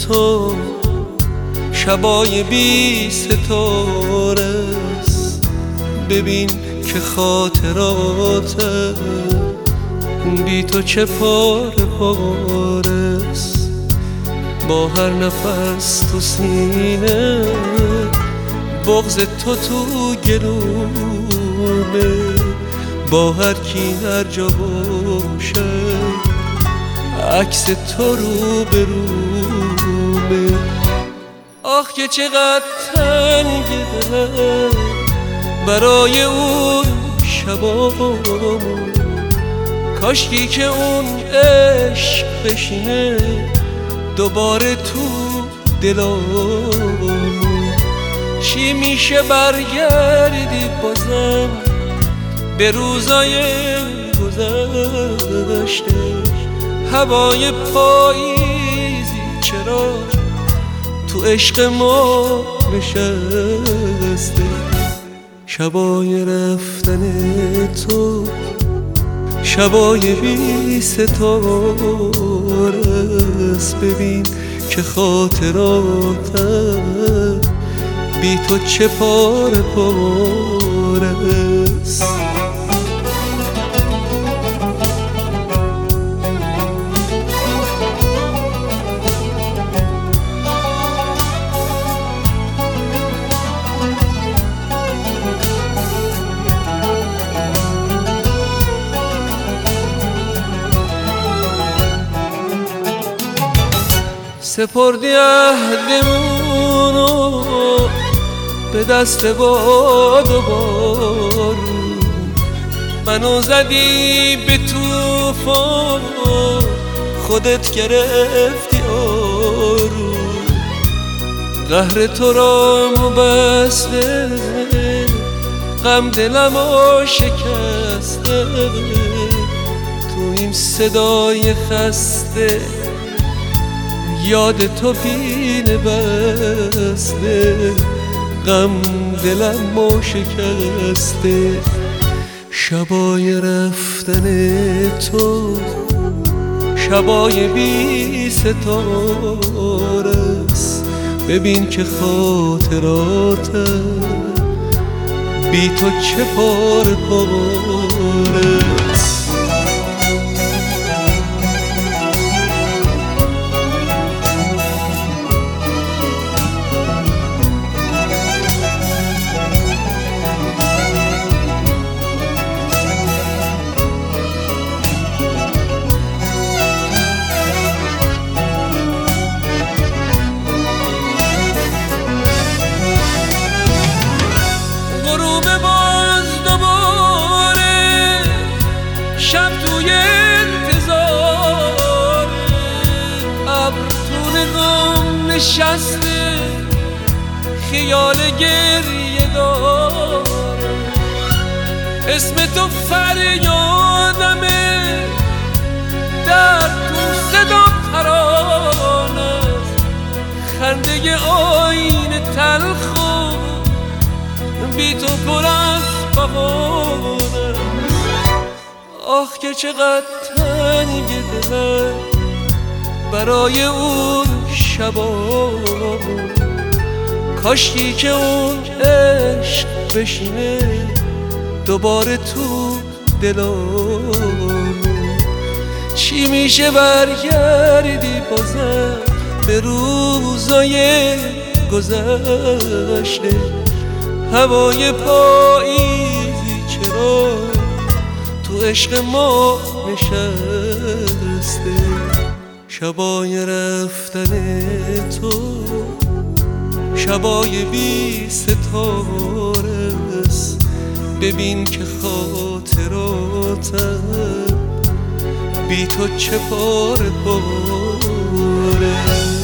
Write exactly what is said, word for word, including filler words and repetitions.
تو شبای بی ستاره است. ببین که خاطرات بی تو چه پاره پاره است. با هر نفس تو سینه بغض تو تو گلومه. با هر کی هر جا باشه عکس تو رو به رومه. آخ که چقدر تنگه دلم برای اون شبامون. کاشکی که اون عشق بشینه دوباره تو دلامون. چی میشه برگردی بازم به روزای گذشته؟ هوای پاییزی چرا تو عشق ما نشسته؟ شبای رفتن تو شبای بی ستاره است. ببین که خاطراتم بی تو چه پاره پاره است. سپردی عهدمونو به دست باد و بارون. منو زدی به طوفان خودت گرفتی آروم. قهر تو را بسته غم دلمو شکسته. تو این صدای خسته یاد تو پینه بسته. غم دلمو شکسته. شبای رفتن تو شبای بی ستاره است. ببین که خاطراتم بی تو چه پاره پاره است. شب توی انتظار ابر تو نقام نشسته خیال گریه داره. اسم تو فریادمه در تو صدا ترانه. خنده آینه تلخ و بی تو پر از بهانه. آخ که چقدر تنگه دلم برای اون شبامون. کاشکی که اون عشق بشینه دوباره تو دلامون. چی میشه برگردی بازم به روزای گذشته؟ هوای پاییزی چرا تو عشق ما نشسته؟ شبای رفتن تو شبای بی ستاره است. ببین که خاطراتم بی تو چه پاره پاره.